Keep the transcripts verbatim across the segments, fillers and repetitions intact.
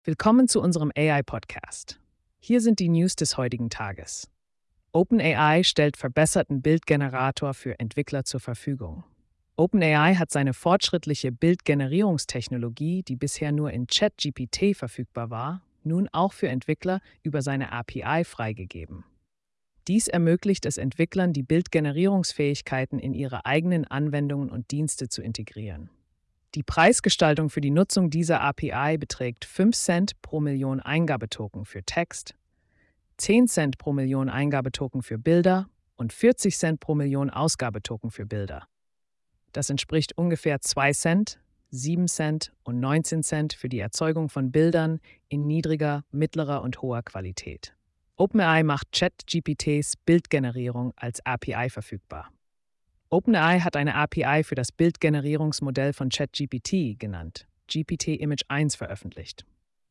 Willkommen zu unserem A I-Podcast. Hier sind die News des heutigen Tages. OpenAI stellt verbesserten Bildgenerator für Entwickler zur Verfügung. OpenAI hat seine fortschrittliche Bildgenerierungstechnologie, die bisher nur in ChatGPT verfügbar war, nun auch für Entwickler über seine A P I freigegeben. Dies ermöglicht es Entwicklern, die Bildgenerierungsfähigkeiten in ihre eigenen Anwendungen und Dienste zu integrieren. Die Preisgestaltung für die Nutzung dieser A P I beträgt fünf Cent pro Million Eingabetoken für Text, zehn Cent pro Million Eingabetoken für Bilder und vierzig Cent pro Million Ausgabetoken für Bilder. Das entspricht ungefähr zwei Cent, sieben Cent und neunzehn Cent für die Erzeugung von Bildern in niedriger, mittlerer und hoher Qualität. OpenAI macht ChatGPTs Bildgenerierung als A P I verfügbar. OpenAI hat eine A P I für das Bildgenerierungsmodell von ChatGPT, genannt G P T Image eins, veröffentlicht.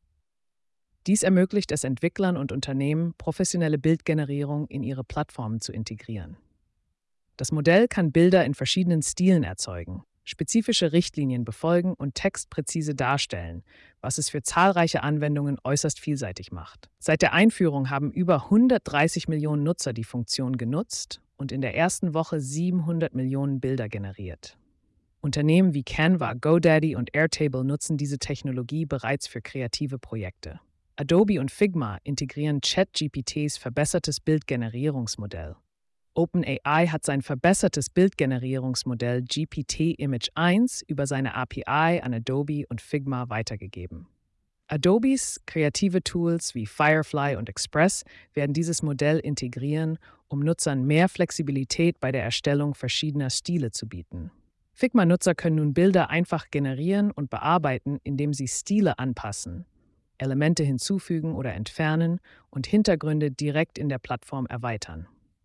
Dies ermöglicht es Entwicklern und Unternehmen, professionelle Bildgenerierung in ihre Plattformen zu integrieren. Das Modell kann Bilder in verschiedenen Stilen erzeugen, spezifische Richtlinien befolgen und Text präzise darstellen, was es für zahlreiche Anwendungen äußerst vielseitig macht. Seit der Einführung haben über hundertdreißig Millionen Nutzer die Funktion genutzt und in der ersten Woche siebenhundert Millionen Bilder generiert. Unternehmen wie Canva, GoDaddy und Airtable nutzen diese Technologie bereits für kreative Projekte. Adobe und Figma integrieren ChatGPTs verbessertes Bildgenerierungsmodell. OpenAI hat sein verbessertes Bildgenerierungsmodell G P T Image eins über seine A P I an Adobe und Figma weitergegeben. Adobes kreative Tools wie Firefly und Express werden dieses Modell integrieren, um Nutzern mehr Flexibilität bei der Erstellung verschiedener Stile zu bieten. Figma-Nutzer können nun Bilder einfach generieren und bearbeiten, indem sie Stile anpassen, Elemente hinzufügen oder entfernen und Hintergründe direkt in der Plattform erweitern.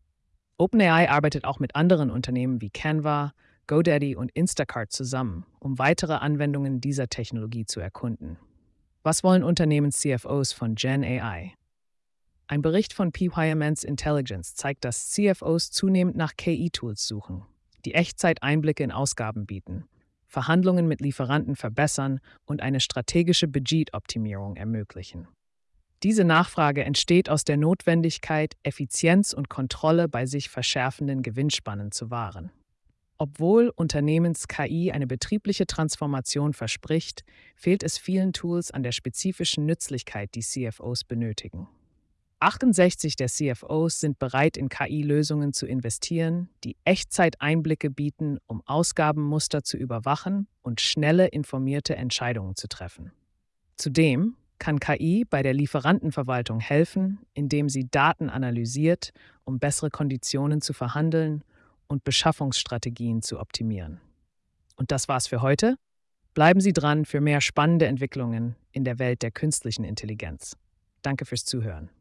OpenAI arbeitet auch mit anderen Unternehmen wie Canva, GoDaddy und Instacart zusammen, um weitere Anwendungen dieser Technologie zu erkunden. Was wollen Unternehmens-C F Os von Gen A I? Ein Bericht von P Y M N's Intelligence zeigt, dass C F Os zunehmend nach K I-Tools suchen, die Echtzeit-Einblicke in Ausgaben bieten, Verhandlungen mit Lieferanten verbessern und eine strategische Budgetoptimierung ermöglichen. Diese Nachfrage entsteht aus der Notwendigkeit, Effizienz und Kontrolle bei sich verschärfenden Gewinnspannen zu wahren. Obwohl Unternehmens-K I eine betriebliche Transformation verspricht, fehlt es vielen Tools an der spezifischen Nützlichkeit, die C F Os benötigen. achtundsechzig der C F Os sind bereit, in K I-Lösungen zu investieren, die Echtzeit-Einblicke bieten, um Ausgabenmuster zu überwachen und schnelle, informierte Entscheidungen zu treffen. Zudem kann K I bei der Lieferantenverwaltung helfen, indem sie Daten analysiert, um bessere Konditionen zu verhandeln und Beschaffungsstrategien zu optimieren. Und das war's für heute. Bleiben Sie dran für mehr spannende Entwicklungen in der Welt der künstlichen Intelligenz. Danke fürs Zuhören.